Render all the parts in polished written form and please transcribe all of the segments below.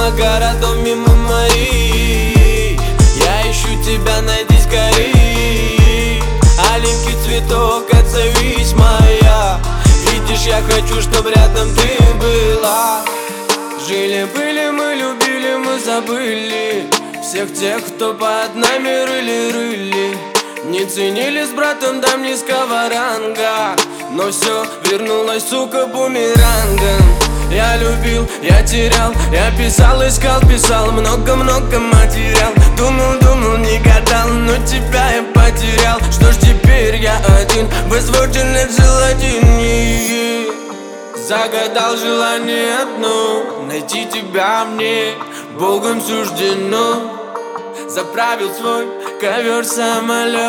Мимо городов, мимо моих, я ищу тебя, найди скорей. Аленький цветок, отзовись моя. Видишь, я хочу, чтоб рядом ты была. Жили-были мы, любили мы, забыли всех тех, кто под нами рыли-рыли. Не ценили с братом дам низкого ранга, но все вернулось, сука, бумерангом. Я любил, я терял, я писал, искал, писал, много-много материал. Думал, не гадал, но тебя я потерял. Что ж теперь я один, безводенный желание. Загадал желание одно, найти тебя мне Богом суждено. Заправил свой ковер-самолет,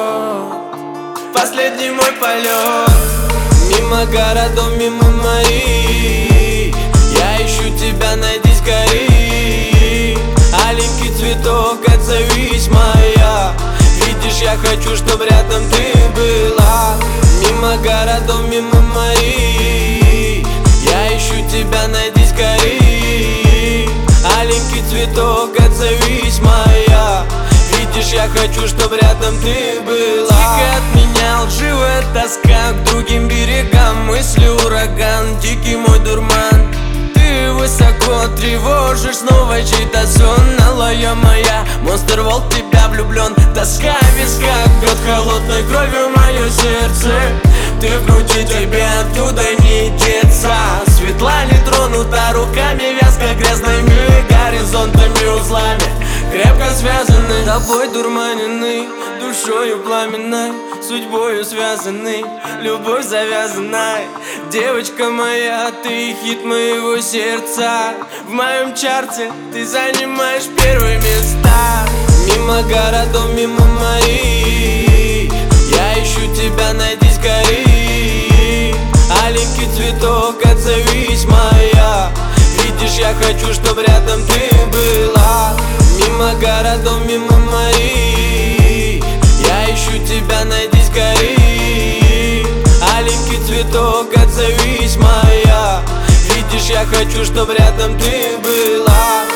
последний мой полет. Мимо городов, мимо моих, я ищу тебя, найди скорей. Аленький цветок, отзовись моя. Видишь, я хочу, чтоб рядом ты была. Мимо городов, мимо моих, я ищу тебя, найди скорей. Аленький цветок, отзовись моя. Видишь, я хочу, чтоб рядом ты была. Тихо от меня лживая тоска к другим берегам. Мысли ураган, дикий мой дурман. Ты высоко тревожишь снова чей-то сон. Алая моя, монстр волк, тебя влюблен. Тоска в висках бьет холодной кровью мое сердце. Ты в груди, тебе оттуда не деться. Светла не тронута руками, вязко грязными горизонтами, узлами крепко связаны. Тобой дурманенный, душою пламенной, судьбою связанный, любовь завязанной. Девочка моя, ты хит моего сердца. В моем чарте ты занимаешь первые места. Мимо городов, мимо моих, я ищу тебя, найди скорей. Аленький цветок, отзовись моя. Видишь, я хочу, чтоб рядом ты была. Мимо городов, мимо моих, я ищу тебя, найди скорей. Аленький цветок, отзовись моя. Видишь, я хочу, чтоб рядом ты была.